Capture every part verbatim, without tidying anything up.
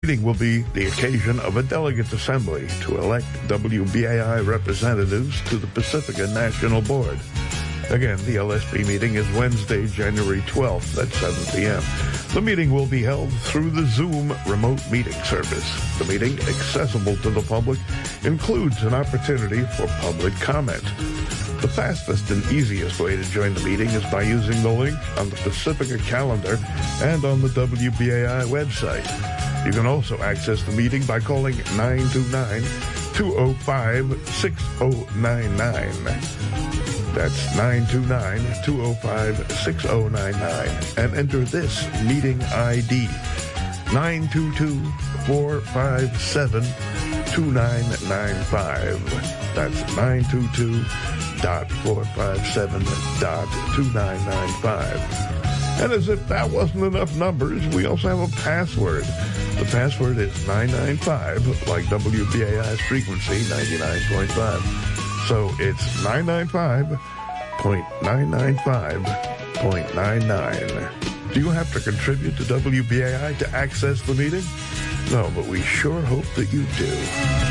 meeting will be the occasion of a delegate assembly to elect W B A I representatives to the Pacifica National Board. Again, the L S B meeting is Wednesday, January twelfth at seven p.m. The meeting will be held through the Zoom remote meeting service. The meeting, accessible to the public, includes an opportunity for public comment. The fastest and easiest way to join the meeting is by using the link on the Pacifica calendar and on the W B A I website. You can also access the meeting by calling nine two nine, two oh five, six oh nine nine. That's nine two nine, two oh five, six oh nine nine. And enter this meeting I D, nine two two, four five seven, two nine nine five. That's nine two two dot four five seven dot two nine nine five. And as if that wasn't enough numbers, we also have a password. The password is nine nine five, like W B A I's frequency, ninety-nine point five. So it's nine nine five point nine nine five point nine nine. Do you have to contribute to W B A I to access the meeting? No, but we sure hope that you do.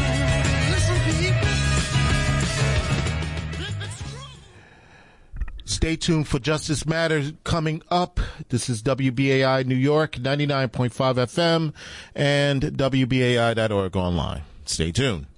Stay tuned for Justice Matters coming up. This is W B A I New York, ninety-nine point five F M, and W B A I dot org online. Stay tuned.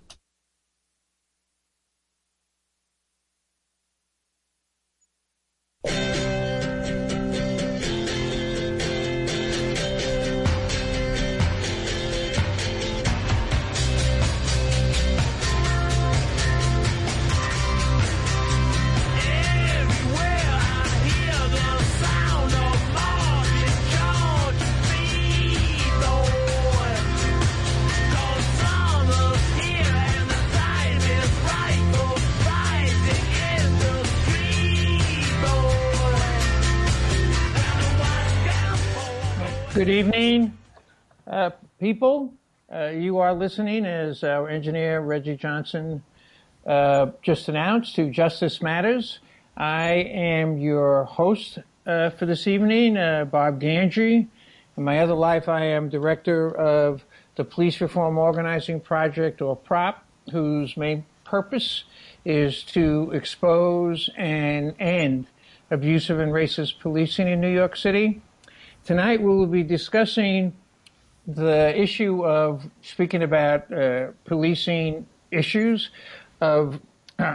Good evening, uh, people. Uh, you are listening, as our engineer Reggie Johnson uh, just announced, to Justice Matters. I am your host uh, for this evening, uh, Bob Ganji. In my other life, I am director of the Police Reform Organizing Project, or PROP, whose main purpose is to expose and end abusive and racist policing in New York City. Tonight we will be discussing the issue of, speaking about uh, policing issues, of uh,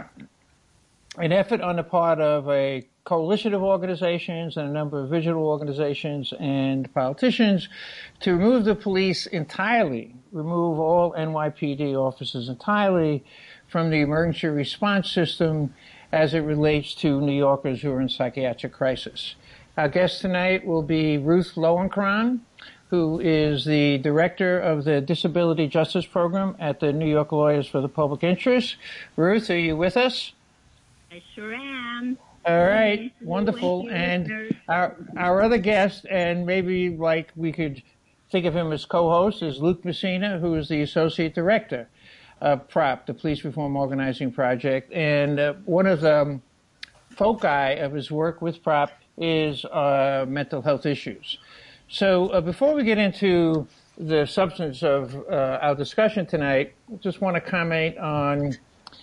an effort on the part of a coalition of organizations and a number of vigil organizations and politicians to remove the police entirely, remove all N Y P D officers entirely from the emergency response system as it relates to New Yorkers who are in psychiatric crisis. Our guest tonight will be Ruth Lowenkron, who is the director of the Disability Justice Program at the New York Lawyers for the Public Interest. Ruth, are you with us? I sure am. All right, wonderful. And our our other guest, and maybe like we could think of him as co-host, is Luke Messina, who is the associate director of PROP, the Police Reform Organizing Project. And uh, one of the foci of his work with PROP is uh, mental health issues. So uh, before we get into the substance of uh, our discussion tonight, I just want to comment on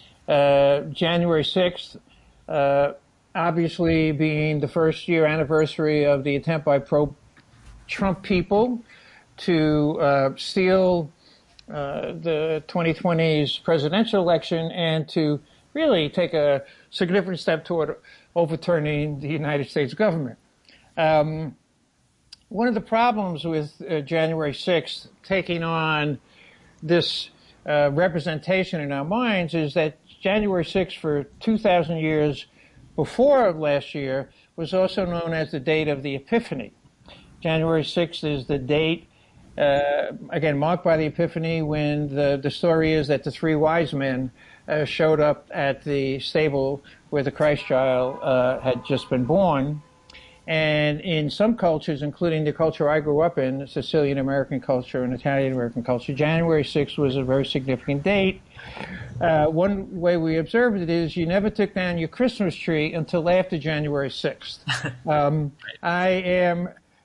uh, January sixth, uh, obviously being the first year anniversary of the attempt by pro-Trump people to uh, steal uh, the twenty twenty's presidential election and to really take a significant step toward overturning the United States government. Um, one of the problems with uh, January sixth taking on this uh, representation in our minds is that January sixth for two thousand years before last year was also known as the date of the Epiphany. January sixth is the date, uh, again, marked by the Epiphany, when the, the story is that the three wise men uh, showed up at the stable where the Christ child uh, had just been born. And in some cultures, including the culture I grew up in, Sicilian American culture and Italian American culture, January sixth was a very significant date. Uh, one way we observed it is you never took down your Christmas tree until after January sixth. Um, I am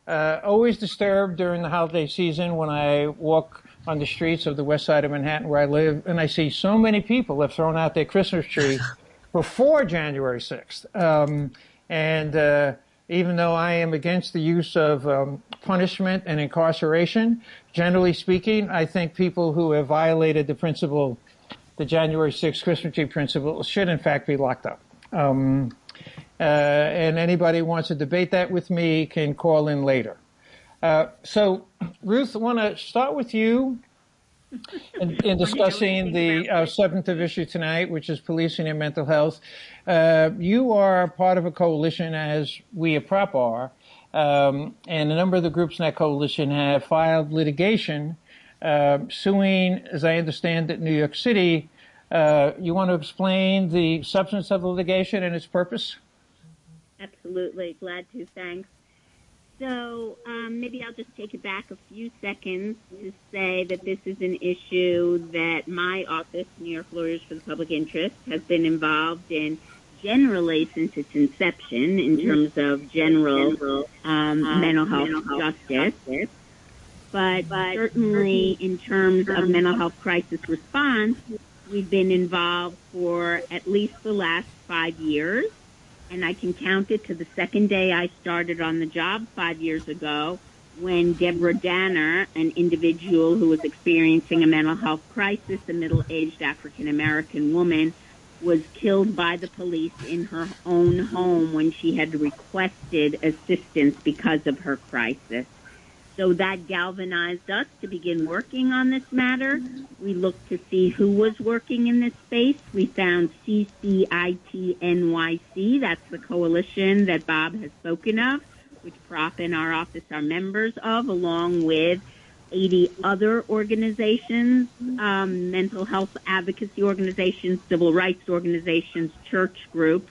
uh, always disturbed during the holiday season when I walk on the streets of the west side of Manhattan where I live, and I see so many people have thrown out their Christmas tree before January sixth. Um, and uh, even though I am against the use of um, punishment and incarceration, generally speaking, I think people who have violated the principle, the January sixth Christmas tree principle, should in fact be locked up. Um, uh, and anybody who wants to debate that with me can call in later. Uh, so, Ruth, I want to start with you in, in discussing the uh, substantive issue tonight, which is policing and mental health. Uh, you are part of a coalition, as we at Prop are, um, and a number of the groups in that coalition have filed litigation uh, suing, as I understand it, New York City. Uh, you want to explain the substance of the litigation and its purpose? Absolutely. Glad to. Thanks. So um, maybe I'll just take it back a few seconds to say that this is an issue that my office, New York Lawyers for the Public Interest, has been involved in generally since its inception in terms of general um, um, mental health justice. justice. But, but certainly in terms of mental health crisis response, we've been involved for at least the last five years. And I can count it to the second day I started on the job five years ago when Deborah Danner, an individual who was experiencing a mental health crisis, a middle-aged African-American woman, was killed by the police in her own home when she had requested assistance because of her crisis. So that galvanized us to begin working on this matter. We looked to see who was working in this space. We found C C I T N Y C, that's the coalition that Bob has spoken of, which Prop and our office are members of, along with eighty other organizations, um, mental health advocacy organizations, civil rights organizations, church groups.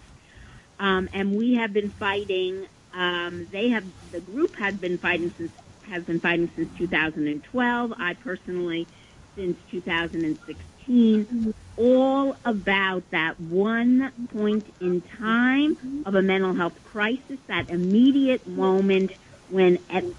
Um, and we have been fighting, um, they have, the group had been fighting since has been fighting since two thousand twelve. I personally since two thousand sixteen, all about that one point in time of a mental health crisis, that immediate moment when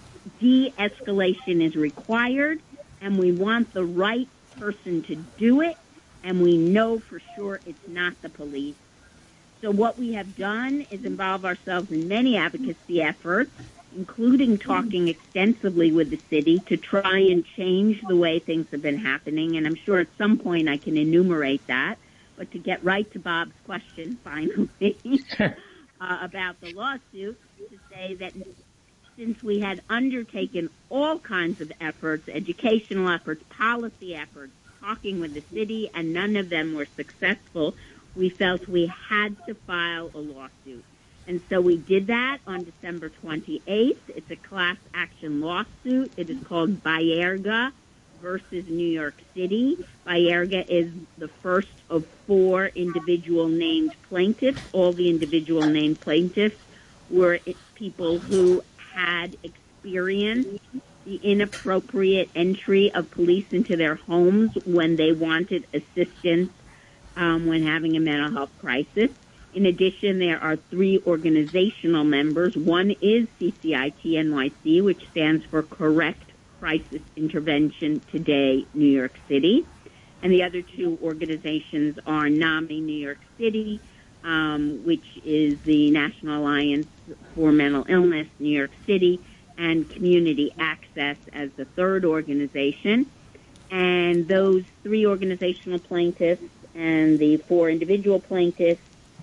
de-escalation is required, and we want the right person to do it, and we know for sure it's not the police. So what we have done is involve ourselves in many advocacy efforts, including talking extensively with the city to try and change the way things have been happening. And I'm sure at some point I can enumerate that. But to get right to Bob's question, finally, uh, about the lawsuit, to say that since we had undertaken all kinds of efforts, educational efforts, policy efforts, talking with the city, and none of them were successful, we felt we had to file a lawsuit. And so we did that on December twenty-eighth. It's a class action lawsuit. It is called Baerga versus New York City. Baerga is the first of four individual named plaintiffs. All the individual named plaintiffs were people who had experienced the inappropriate entry of police into their homes when they wanted assistance um, when having a mental health crisis. In addition, there are three organizational members. One is C C I T N Y C, which stands for Correct Crisis Intervention Today, New York City. And the other two organizations are NAMI New York City, um, which is the National Alliance for Mental Illness, New York City, and Community Access as the third organization. And those three organizational plaintiffs and the four individual plaintiffs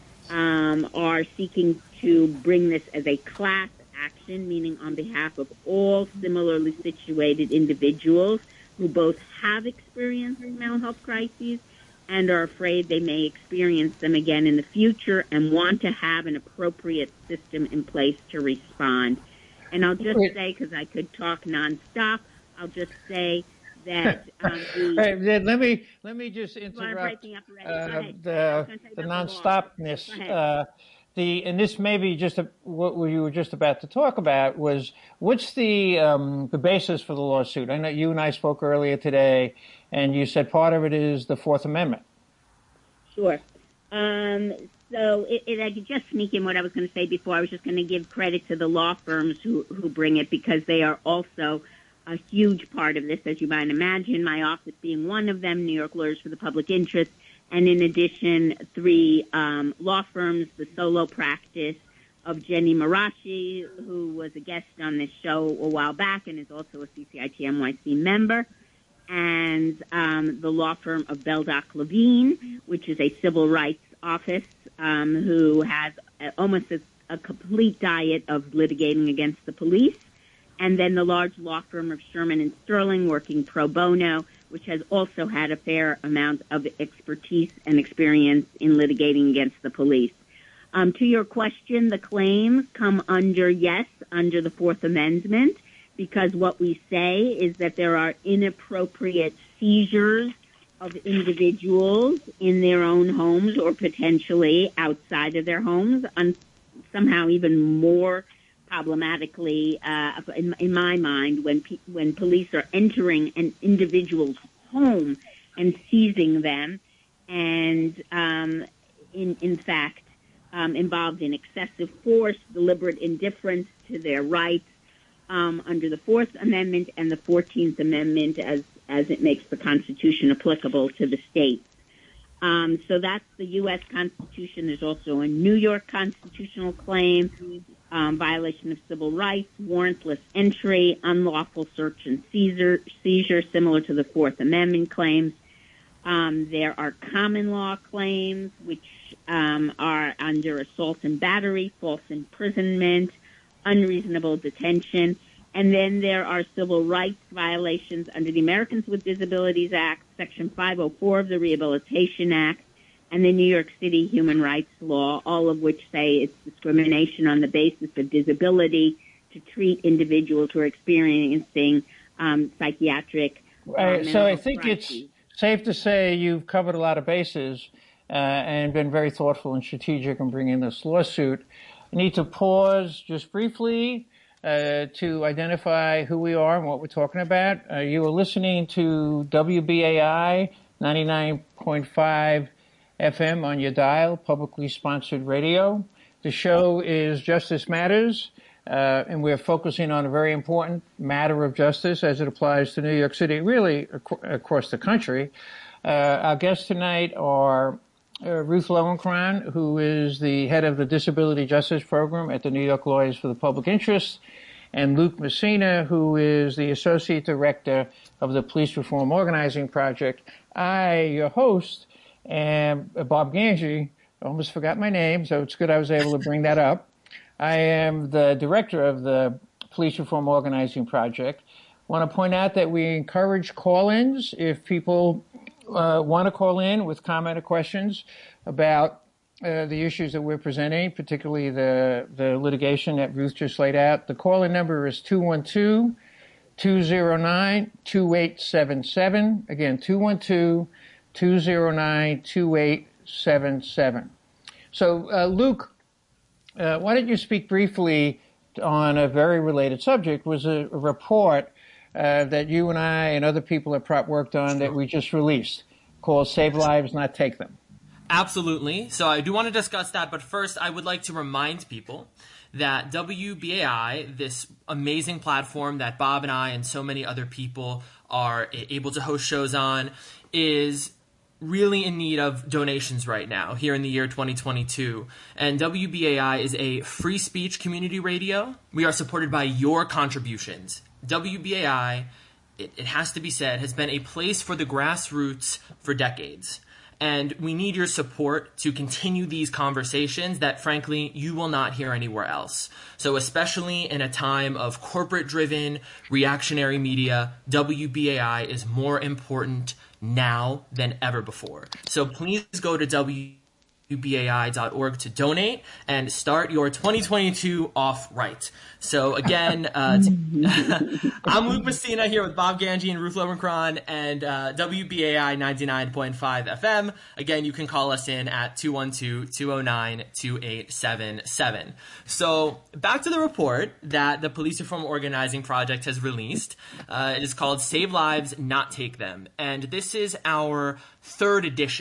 Um, are seeking to bring this as a class action, meaning on behalf of all similarly situated individuals who both have experienced mental health crises and are afraid they may experience them again in the future and want to have an appropriate system in place to respond. And I'll just say, because I could talk nonstop, I'll just say that um, the, right, let me let me just interrupt uh, the the nonstopness. Uh, the and this may be just a, what you were just about to talk about was what's the um, the basis for the lawsuit? I know you and I spoke earlier today, and you said part of it is the Fourth Amendment. Sure. Um, So it, it, I could just sneak in what I was going to say before. I was just going to give credit to the law firms who, who bring it, because they are also a huge part of this, as you might imagine, my office being one of them, New York Lawyers for the Public Interest, and in addition, three um, law firms, the solo practice of Jenny Marashi, who was a guest on this show a while back and is also a C C I T N Y C member, and um, the law firm of Beldock Levine, which is a civil rights office, um, who has a, almost a, a complete diet of litigating against the police. And then the large law firm of Sherman and Sterling, working pro bono, which has also had a fair amount of expertise and experience in litigating against the police. Um, to your question, the claims come under, yes, under the Fourth Amendment, because what we say is that there are inappropriate seizures of individuals in their own homes or potentially outside of their homes, and somehow even more problematically, uh, in, in my mind, when pe- when police are entering an individual's home and seizing them, and um, in in fact um, involved in excessive force, deliberate indifference to their rights um, under the Fourth Amendment and the Fourteenth Amendment, as as it makes the Constitution applicable to the states. Um, so that's the U S Constitution. There's also a New York constitutional claim. Um, violation of civil rights, warrantless entry, unlawful search and seizure, seizure similar to the Fourth Amendment claims. Um, there are common law claims, which um, are under assault and battery, false imprisonment, unreasonable detention. And then there are civil rights violations under the Americans with Disabilities Act, Section five oh four of the Rehabilitation Act, and the New York City human rights law, all of which say it's discrimination on the basis of disability to treat individuals who are experiencing um, psychiatric uh, uh, So I think crises. it's safe to say you've covered a lot of bases uh, and been very thoughtful and strategic in bringing this lawsuit. I need to pause just briefly uh, to identify who we are and what we're talking about. Uh, you are listening to W B A I ninety-nine point five F M on your dial, publicly sponsored radio. The show is Justice Matters, uh, and we're focusing on a very important matter of justice as it applies to New York City, really ac- across the country. Uh, our guests tonight are uh, Ruth Lowenkron, who is the head of the Disability Justice Program at the New York Lawyers for the Public Interest, and Luke Messina, who is the Associate Director of the Police Reform Organizing Project. I, your host, and Bob Ganji, I almost forgot my name, so it's good I was able to bring that up. I am the director of the Police Reform Organizing Project. I want to point out that we encourage call-ins if people uh, want to call in with comment or questions about uh, the issues that we're presenting, particularly the, the litigation that Ruth just laid out. The call-in number is two one two, two zero nine, two eight seven seven. Again, two one two, two zero nine, two eight seven seven. So, uh, Luke, uh, why don't you speak briefly on a very related subject? Was a, a report uh, that you and I and other people at Prop worked on that we just released called Save Lives, Not Take Them. Absolutely. So I do want to discuss that, but first I would like to remind people that W B A I, this amazing platform that Bob and I and so many other people are able to host shows on, is really in need of donations right now here in the year twenty twenty-two. And W B A I is a free speech community radio. We are supported by your contributions. W B A I, it, it has to be said, has been a place for the grassroots for decades. And we need your support to continue these conversations that, frankly, you will not hear anywhere else. So especially in a time of corporate-driven, reactionary media, W B A I is more important now than ever before. So please go to W B A I dot org to donate and start your twenty twenty-two off right. So again, uh, t- I'm Luke Messina here with Bob Ganji and Ruth Lowenkron and uh, W B A I ninety-nine point five F M. Again, you can call us in at two one two, two zero nine, two eight seven seven. So back to the report that the Police Reform Organizing Project has released. Uh, it is called Save Lives, Not Take Them. And this is our third edition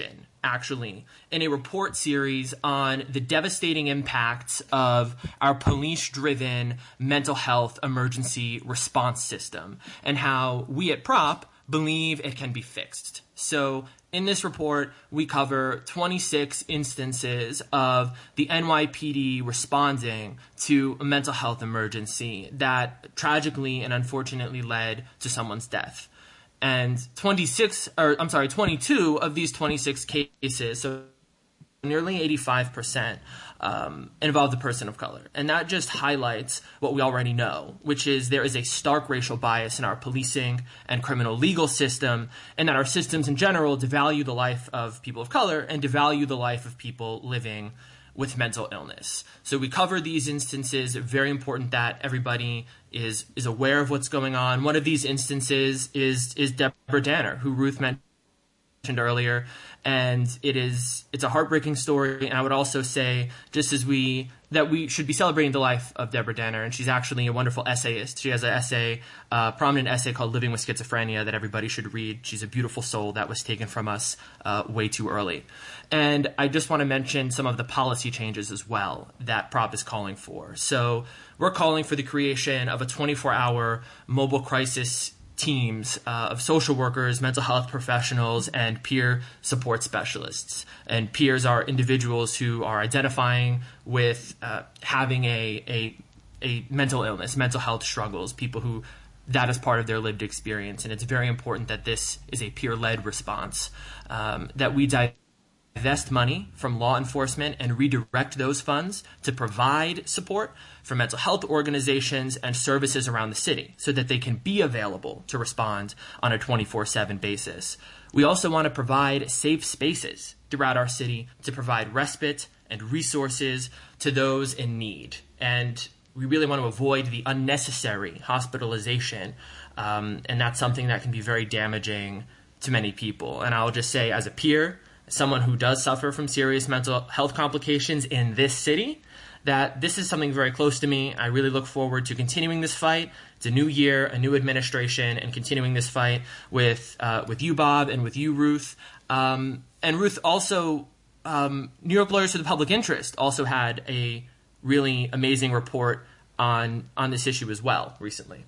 actually, in a report series on the devastating impacts of our police-driven mental health emergency response system and how we at Prop believe it can be fixed. So in this report, we cover twenty-six instances of the N Y P D responding to a mental health emergency that tragically and unfortunately led to someone's death. And twenty-six, or I'm sorry, twenty-two of these twenty-six cases, so nearly eighty-five percent, um, involved a person of color. And that just highlights what we already know, which is there is a stark racial bias in our policing and criminal legal system, and that our systems in general devalue the life of people of color and devalue the life of people living with mental illness. So we cover these instances. Very important that everybody is is aware of what's going on. One of these instances is is Deborah Danner, who Ruth mentioned earlier, and it is it's a heartbreaking story. And I would also say, just as we that we should be celebrating the life of Deborah Danner, and she's actually a wonderful essayist. She has an essay, a prominent essay called "Living with Schizophrenia" that everybody should read. She's a beautiful soul that was taken from us uh, way too early. And I just want to mention some of the policy changes as well that Prop is calling for. So we're calling for the creation of a twenty-four hour mobile crisis teams uh, of social workers, mental health professionals, and peer support specialists. And peers are individuals who are identifying with uh, having a, a a mental illness, mental health struggles, people who that is part of their lived experience. And it's very important that this is a peer-led response, um, that we divest money from law enforcement and redirect those funds to provide support for mental health organizations and services around the city so that they can be available to respond on a twenty-four seven basis. We also want to provide safe spaces throughout our city to provide respite and resources to those in need. And we really want to avoid the unnecessary hospitalization, um, and that's something that can be very damaging to many people. And I'll just say, as a peer, someone who does suffer from serious mental health complications in this city, that this is something very close to me. I really look forward to continuing this fight. It's a new year, a new administration, and continuing this fight with uh, with you, Bob, and with you, Ruth. Um, and Ruth, also, um, New York Lawyers for the Public Interest also had a really amazing report on on this issue as well recently.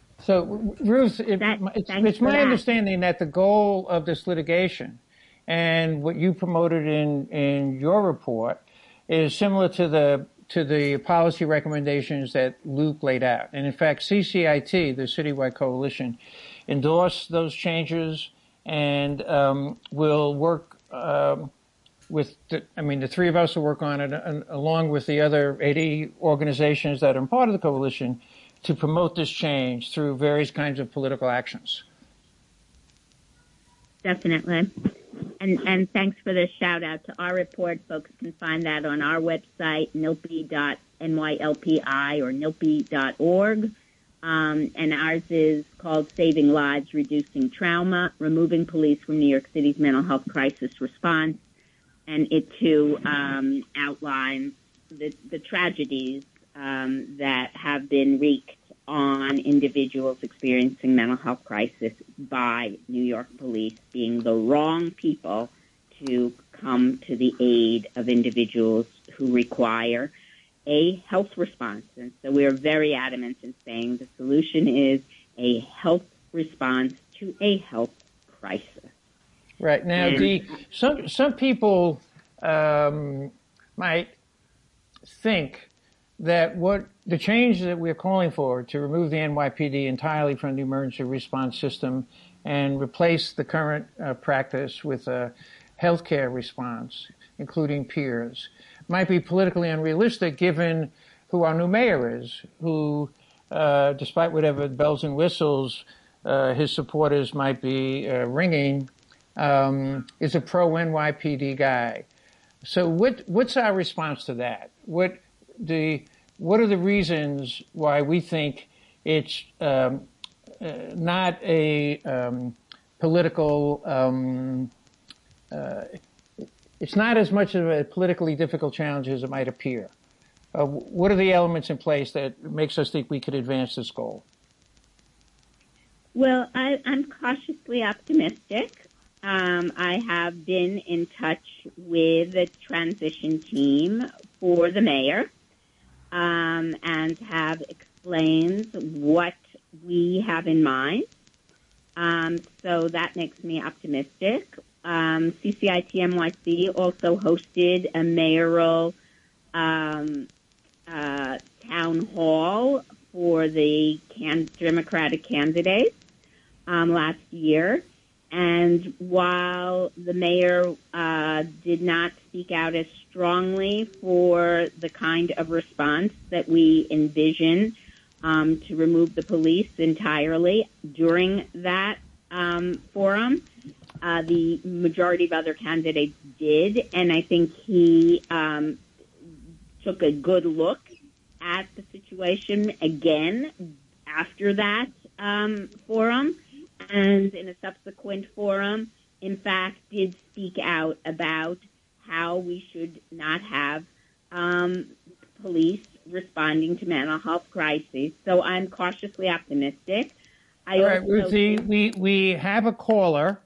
So, Ruth, it, that, it's, it's my that. understanding that the goal of this litigation and what you promoted in, in your report is similar to the to the policy recommendations that Luke laid out. And in fact, C C I T, the Citywide Coalition, endorsed those changes and um, will work um, with, the, I mean, the three of us will work on it and, along with the other eighty organizations that are part of the coalition to promote this change through various kinds of political actions. Definitely. And, and thanks for the shout out to our report. Folks can find that on our website, N L P dot N Y L P I or N L P dot org. Um, and ours is called Saving Lives, Reducing Trauma, Removing Police from New York City's Mental Health Crisis Response. And it too um, outlines the, the tragedies um, that have been wreaked on individuals experiencing mental health crisis by New York police being the wrong people to come to the aid of individuals who require a health response. And so we are very adamant in saying the solution is a health response to a health crisis. Right. Now, and, the, some, some people um, might think that what the change that we're calling for to remove the N Y P D entirely from the emergency response system and replace the current uh, practice with a healthcare response, including peers, might be politically unrealistic given who our new mayor is, who, uh, despite whatever bells and whistles uh, his supporters might be uh, ringing, um, is a pro-N Y P D guy. So what, what's our response to that? What the what are the reasons why we think it's um, uh, not a um, political um, uh, it's not as much of a politically difficult challenge as it might appear? Uh, what are the elements in place that makes us think we could advance this goal? Well, I, I'm cautiously optimistic. um, I have been in touch with the transition team for the mayor um, and have explained what we have in mind. Um, so that makes me optimistic. Um, C C I T N Y C also hosted a mayoral um, uh, town hall for the can- Democratic candidates um, last year. And while the mayor uh, did not speak out as strongly for the kind of response that we envision um, to remove the police entirely during that um, forum, uh, the majority of other candidates did. And I think he um, took a good look at the situation again after that um, forum. And in a subsequent forum, in fact, did speak out about how we should not have um, police responding to mental health crises. So I'm cautiously optimistic. I All right, also Ruthie, think- we, we have a caller.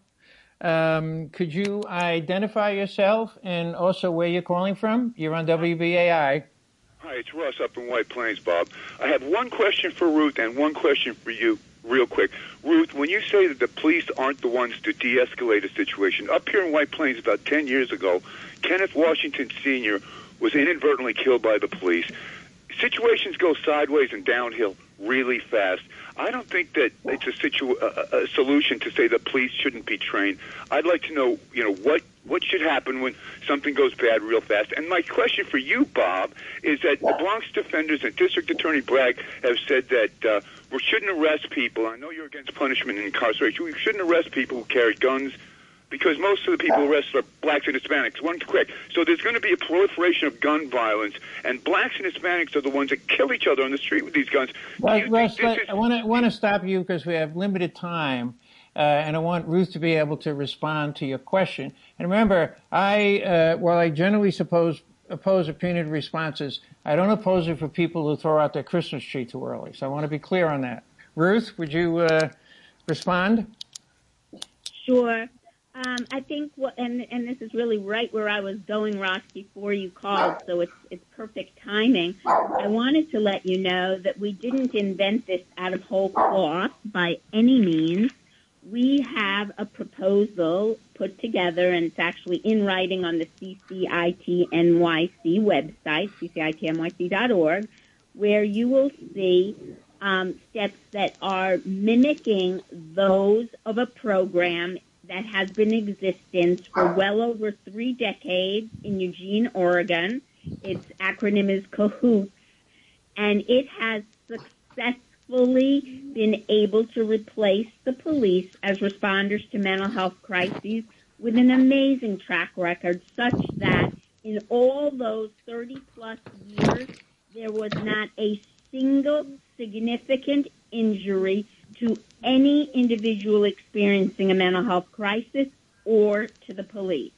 Um, could you identify yourself and also where you're calling from? You're on W B A I. Hi, it's Russ up in White Plains, Bob. I have one question for Ruth and one question for you. Real quick. Ruth, when you say that the police aren't the ones to de-escalate a situation, up here in White Plains about ten years ago, Kenneth Washington Senior was inadvertently killed by the police. Situations go sideways and downhill really fast. I don't think that it's a, situ- a, a solution to say the police shouldn't be trained. I'd like to know, you know, what what should happen when something goes bad real fast. And my question for you, Bob, is that the Bronx defenders and District Attorney Bragg have said that uh, we shouldn't arrest people. I know you're against punishment and incarceration. We shouldn't arrest people who carry guns because most of the people arrested are blacks and Hispanics. One quick. So there's going to be a proliferation of gun violence, and blacks and Hispanics are the ones that kill each other on the street with these guns. Well, Russ, is- I want to want to stop you because we have limited time, uh, and I want Ruth to be able to respond to your question. And remember, I uh, while I generally suppose oppose opinionated responses, I don't oppose it for people who throw out their Christmas tree too early. So I want to be clear on that. Ruth, would you uh, respond? Sure. Um, I think, what, and and this is really right where I was going, Ross, before you called, so it's it's perfect timing. I wanted to let you know that we didn't invent this out of whole cloth by any means. We have a proposal put together, and it's actually in writing on the C C I T N Y C website, C C I T N Y C dot org, where you will see um, steps that are mimicking those of a program that has been in existence for well over three decades in Eugene, Oregon. Its acronym is CAHOOTS, and it has successfully been able to replace the police as responders to mental health crises with an amazing track record, such that in all those thirty-plus years, there was not a single significant injury to any individual experiencing a mental health crisis or to the police.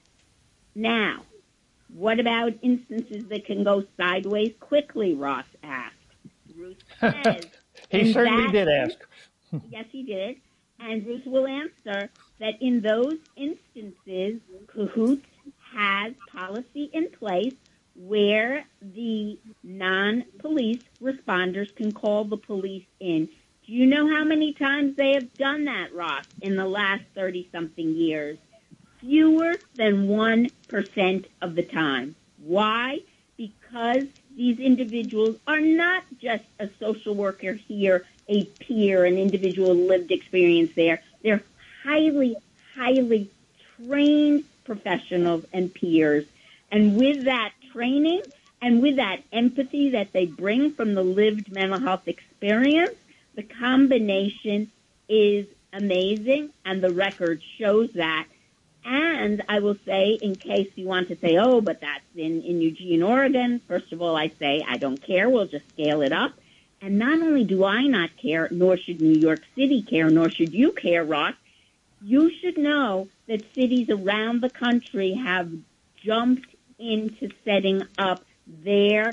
Now, what about instances that can go sideways quickly, Ross asked. Ruth says. He certainly did ask. Yes, he did. And Ruth will answer that in those instances, CAHOOTS has policy in place where the non-police responders can call the police in. Do you know how many times they have done that, Ross, in the last thirty-something years? Fewer than one percent of the time. Why? Because these individuals are not just a social worker here, a peer, an individual lived experience there. They're highly, highly trained professionals and peers. And with that training and with that empathy that they bring from the lived mental health experience, the combination is amazing, and the record shows that. And I will say, in case you want to say, oh, but that's in, in Eugene, Oregon, first of all, I say, I don't care. We'll just scale it up. And not only do I not care, nor should New York City care, nor should you care, Ross, you should know that cities around the country have jumped into setting up their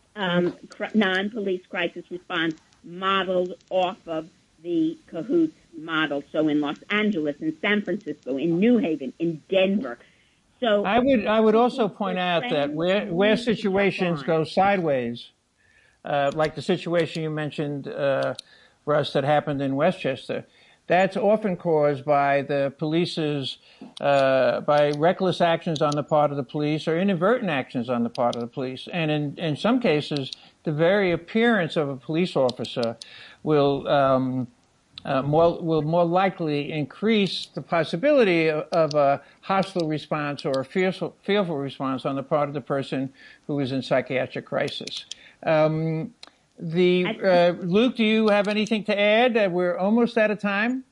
um, non-police crisis response modeled off of the CAHOOTS model. So in Los Angeles, in San Francisco, in New Haven, in Denver. So I would I would also point out that where where situations go sideways, uh, like the situation you mentioned, uh, Russ, that happened in Westchester, that's often caused by the police's, uh, by reckless actions on the part of the police or inadvertent actions on the part of the police. And in, in some cases, the very appearance of a police officer will, um, uh, more, will more likely increase the possibility of, of a hostile response or a fearful, fearful response on the part of the person who is in psychiatric crisis. Um, The uh, Luke, do you have anything to add? Uh, we're almost out of time.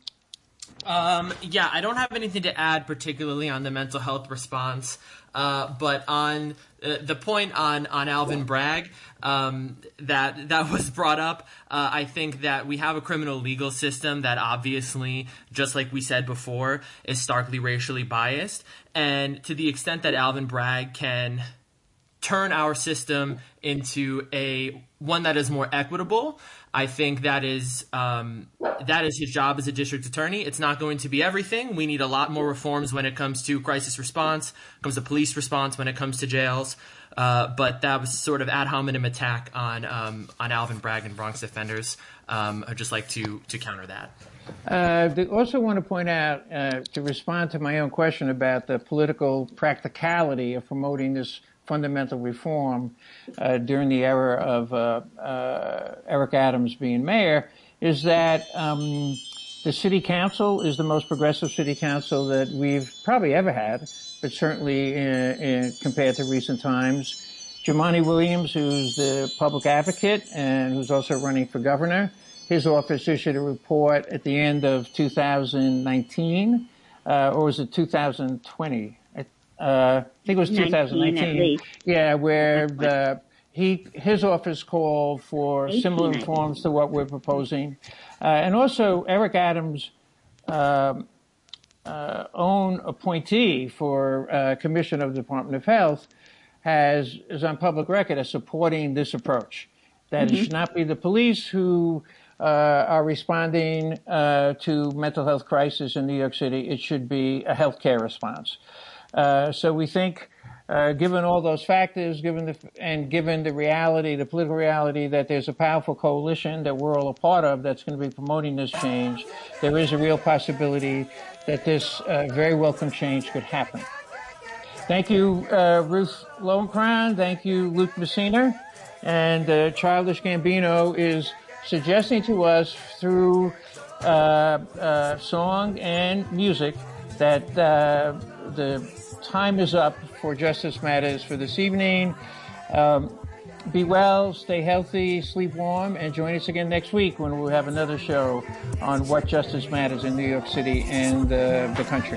Um, yeah, I don't have anything to add particularly on the mental health response, uh, but on uh, the point on, on Alvin Bragg um, that that was brought up, uh, I think that we have a criminal legal system that obviously, just like we said before, is starkly racially biased, and to the extent that Alvin Bragg can turn our system into a one that is more equitable, I think that is um, that is his job as a district attorney. It's not going to be everything. We need a lot more reforms when it comes to crisis response, when it comes to police response, when it comes to jails. Uh, but that was sort of ad hominem attack on um, on Alvin Bragg and Bronx defenders. Um, I'd just like to to counter that. Uh, I also want to point out, uh, to respond to my own question about the political practicality of promoting this fundamental reform uh, during the era of uh, uh, Eric Adams being mayor, is that um, the city council is the most progressive city council that we've probably ever had, but certainly in, in, compared to recent times. Jumaane Williams, who's the public advocate and who's also running for governor, his office issued a report at the end of two thousand nineteen, uh, or was it two thousand twenty? Uh, I think it was two thousand nineteen. Yeah, where the he his office called for similar reforms to what we're proposing, uh, and also Eric Adams' uh, uh, own appointee for uh, Commissioner of the Department of Health has is on public record as supporting this approach. That mm-hmm. it should not be the police who uh, are responding uh, to mental health crisis in New York City. It should be a healthcare response. Uh, so we think, uh, given all those factors, given the, and given the reality, the political reality that there's a powerful coalition that we're all a part of that's going to be promoting this change, there is a real possibility that this uh, very welcome change could happen. Thank you, uh, Ruth Lowenkron. Thank you, Luke Messina. And uh, Childish Gambino is suggesting to us through uh, uh, song and music that uh, the time is up for Justice Matters for this evening. Um, be well, stay healthy, sleep warm, and join us again next week when we'll have another show on what justice matters in New York City and uh, the country.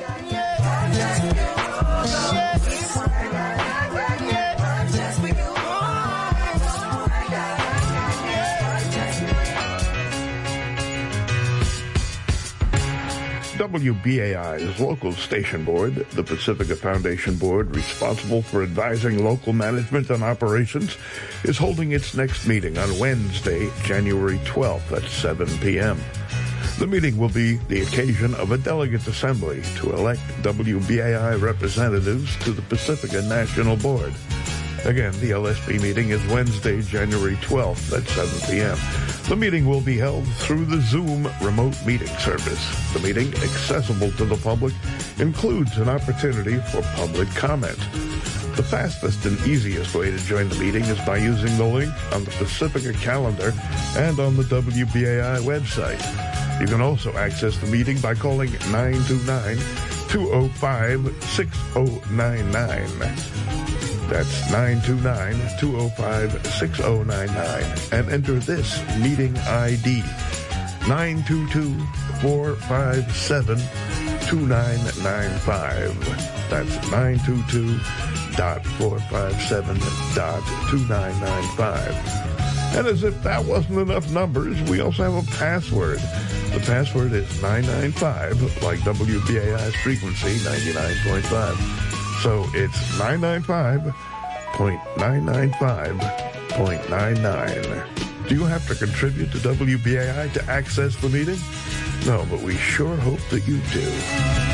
W B A I's local station board, the Pacifica Foundation Board, responsible for advising local management and operations, is holding its next meeting on Wednesday, January twelfth at seven p.m. The meeting will be the occasion of a delegate assembly to elect W B A I representatives to the Pacifica National Board. Again, the L S B meeting is Wednesday, January twelfth at seven p.m. The meeting will be held through the Zoom remote meeting service. The meeting, accessible to the public, includes an opportunity for public comment. The fastest and easiest way to join the meeting is by using the link on the Pacifica calendar and on the W B A I website. You can also access the meeting by calling nine two nine, two oh five, six oh nine nine. That's nine two nine, two oh five, six oh nine nine, and enter this meeting I D, nine two two, four five seven, two nine nine five. That's nine two two, four five seven, two nine nine five. And as if that wasn't enough numbers, we also have a password. The password is nine nine five, like W B A I's frequency, ninety-nine point five. So it's nine nine five point nine nine five point nine nine. Do you have to contribute to W B A I to access the meeting? No, but we sure hope that you do.